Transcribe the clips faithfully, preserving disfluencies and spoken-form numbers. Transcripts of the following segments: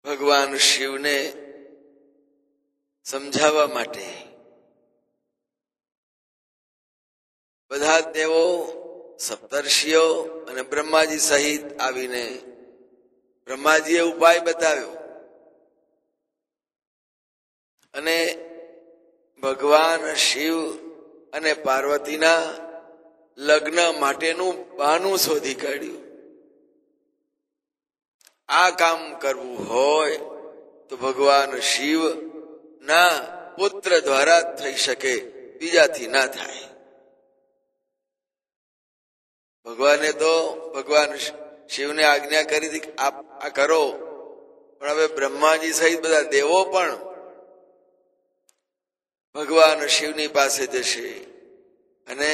ભગવાન શિવને સમજાવવા માટે બધા દેવો, સપ્તર્ષિઓ અને બ્રહ્માજી સહિત આવીને બ્રહ્માજીએ ઉપાય બતાવ્યો અને ભગવાન શિવ અને પાર્વતીના લગ્ન માટેનું બહાનું શોધી કાઢ્યું. આ કામ કરવું હોય તો ભગવાન શિવ ના પુત્ર દ્વારા થઈ શકે, બીજાથી ના થાય. ભગવાને તો ભગવાન શિવને આજ્ઞા કરી હતી કે આપ આ કરો, પણ હવે બ્રહ્માજી સહિત બધા દેવો પણ ભગવાન શિવની પાસે જશે અને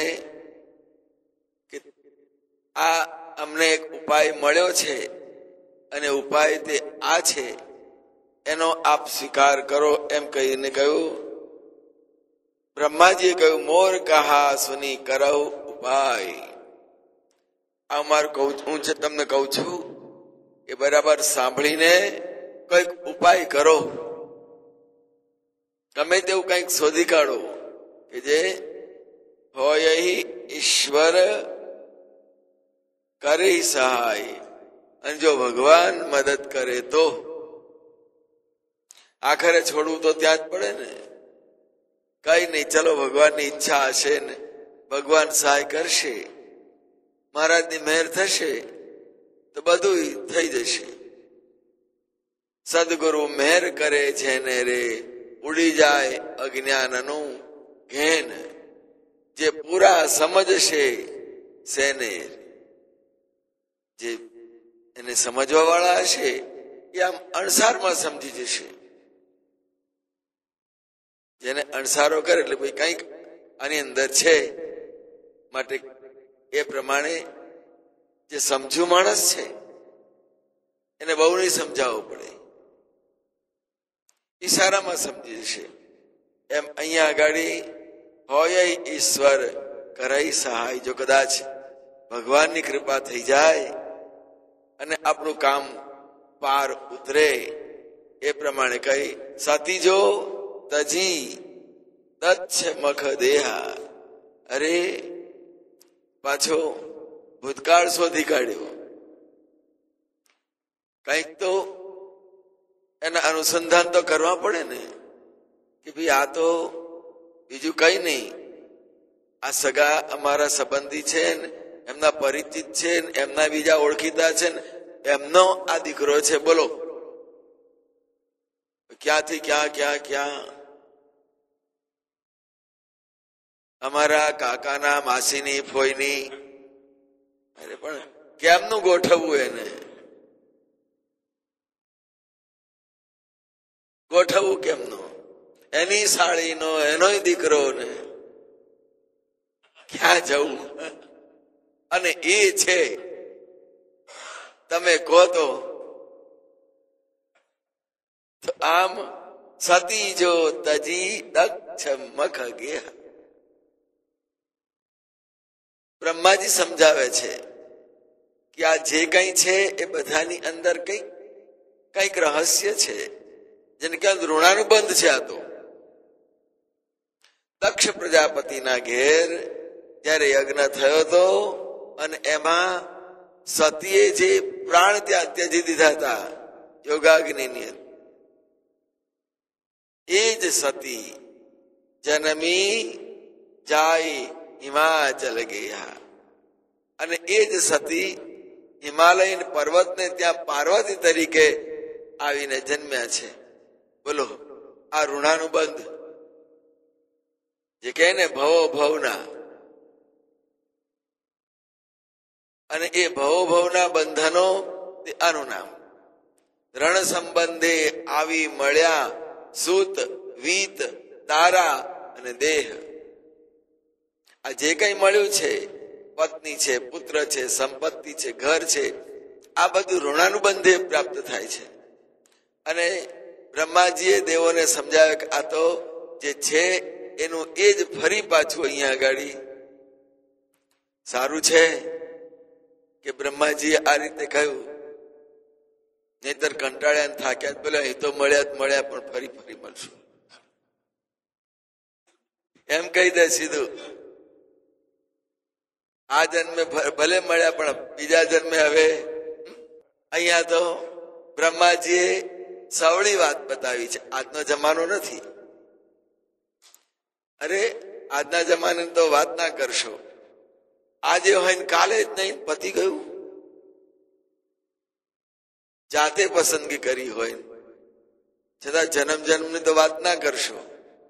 આ અમને એક ઉપાય મળ્યો છે અને ઉપાય તે આ છે, એનો આપ સ્વીકાર કરો એમ કહીને કહ્યું. બ્રહ્માજીએ કહ્યું, મોર કહા સુની કરવ ઉપાય. આ મારું કહું હું છે તમને કહું છું એ બરાબર સાંભળીને કઈક ઉપાય કરો. તમે તેવું કઈક શોધી કાઢો કે જે હોય ઈશ્વર કરે સહાય, અને જો ભગવાન મદદ કરે તો આખરે છોડવું તો ત્યાં જ પડે ને. કઈ નહીં, ચલો ભગવાનની ઈચ્છા હશે ને ભગવાન સહાય કરશે, મહારાજની મહેર થશે તો બધું થઈ જશે. સદગુરુ મહેર કરે છે ને રે ઉડી જાય અજ્ઞાનનું ઘેન, જે પૂરા સમજશે સેને. જે એને સમજવા વાળા હશે એ આમ અણસારમાં સમજી જશે. જેને અણસારો કરે એટલે ભાઈ કઈક આની અંદર છે, માટે એ પ્રમાણે જે સમજુ માણસ છે એને બહુ નહીં સમજાવવું પડે, ઈશારામાં સમજી જશે. એમ અહીંયા આગળ હોય ઈશ્વર કરાઈ સહાય. જો કદાચ ભગવાનની કૃપા થઈ જાય અને આપણું કામ પાર ઉતરે એ પ્રમાણે કઈ સતીજો તજી તચ્છ મખ દેહા. અરે પાછો ભૂતકાળ શોધી કાઢ્યો. કઈક તો એના અનુસંધાન તો કરવા પડે ને કે ભાઈ આ તો બીજું કઈ નહીં, આ સગા અમારા સંબંધી છે ને એમના પરિચિત છે ને એમના બીજા ઓળખીતા છે ને એમનો આ દીકરો છે. બોલો ક્યાંથી ક્યાં ક્યાં ક્યાં અમારા કાકાના માસીની ફોઈની. અરે પણ કેમનું ગોઠવવું, એને ગોઠવવું કેમનું? એની સાળીનો એનો દીકરો ને ક્યાં જવું? અને એ છે તમે કહો તો આમ સતી જો તજી દક્ષ મખ ગયા. બ્રહ્માજી સમજાવે છે કે આ જે કઈ છે એ બધાની અંદર કઈક કઈક રહસ્ય છે, જેને કહેવાય ઋણાનુબંધ છે. આ તો દક્ષ પ્રજાપતિના ઘેર જયારે યજ્ઞ થયો હતો અને એમાં સતીએ જે પ્રાણ ત્યાં ત્યજી દીધા હતા યોગાગ્નિની, એ જ સતી જન્મી જાય હિમાચલ ગયા. અને એ જ સતી હિમાલય પર્વતને ત્યાં પાર્વતી તરીકે આવીને જન્મ્યા છે. બોલો આ ઋણાનુબંધ જે કહે ને ભવો ભવના, અને એ ભવો ભવના બંધનો આનું નામ. રણ સંબંધે આવી મળ્યા સૂત વીત તારા અને દેહ. આ જે કઈ મળ્યું છે, પત્ની છે, પુત્ર છે, સંપત્તિ છે, ઘર છે, આ બધું ઋણાનુબંધે પ્રાપ્ત થાય છે. અને બ્રહ્માજીએ દેવોને સમજાવે કે આ તો જે છે એનું એ જ ફરી પાછું અહીંયા આગળ. સારું છે કે બ્રહ્માજીએ આ રીતે કહ્યું નહીતર કંટાળ્યા ને થાક્યા પેલા એ તો મળ્યા જ મળ્યા પણ ફરી ફરી મળશું એમ કહી દે સીધું. આ જન્મે ભલે મળ્યા પણ બીજા જન્મે હવે અહીંયા તો બ્રહ્માજીએ સવળી વાત બતાવી છે. આજનો જમાનો નથી. અરે આજના જમાનાની તો વાત ના કરશો. આજે હોય ને કાલે જ નહીં પતી ગયું. જાતે પસંદગી કરી હોય છતાં જન્મ જન્મની તો વાત ના કરશો.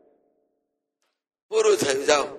પૂરું થયું જાઓ.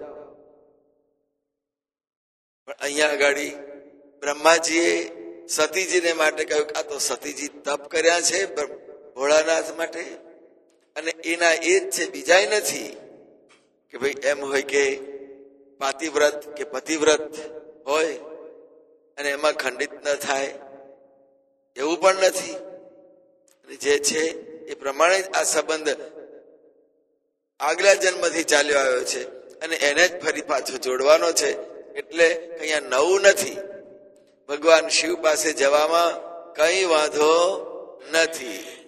પણ અહીંયા આગળ બ્રહ્માજીએ સતીજીને માટે કહ્યું આ તો સતીજી તપ કર્યા છે ભોળાનાથ માટે અને એના એ જ છે બીજા નથી. કે ભાઈ એમ હોય કે પાતિવ્રત કે પતિવ્રત હોય અને એમાં ખંડિત ન થાય એવું પણ નથી. જે છે એ પ્રમાણે આ સંબંધ આગલા જન્મથી ચાલ્યો આવ્યો છે અને એને જ ફરી પાછો જોડવાનો છે. એટલે અહીંયા નવું નથી. ભગવાન શિવ પાસે જવામાં કઈ વાંધો નથી.